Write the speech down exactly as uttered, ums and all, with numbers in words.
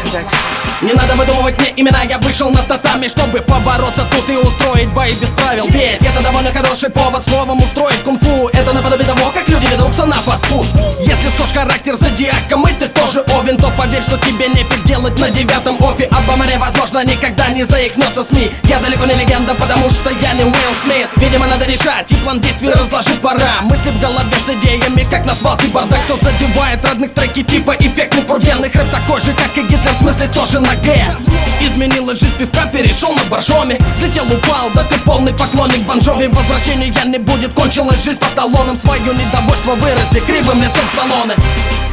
Не надо выдумывать мне имена, я вышел на татами, чтобы побороться тут и устроить бои без правил. Ведь это довольно хороший повод словом устроить кунг-фу. Это наподобие того, как люди ведутся на фастфуд. Если схож характер зодиаком и ты тоже овен, то поверь, что тебе нефиг делать на девятом офе. Обо мне, возможно, никогда не заикнется СМИ. Я далеко не легенда, потому что я не Уилл Смит. Видимо, надо решать и план действий разложить пора. Мысли в голове с идеями, как на свалке бардак. Кто задевает родных треки типа эффектный пургенный рэп такой же, как и Гитлер, в смысле тоже на Г. Изменилась жизнь пивка, перешел на боржоми. Взлетел, упал, да ты полный поклонник Бон Джови. Возвращения не будет, кончилась жизнь по талонам. Свое недовольство вырази кривым лицом Сталлоне.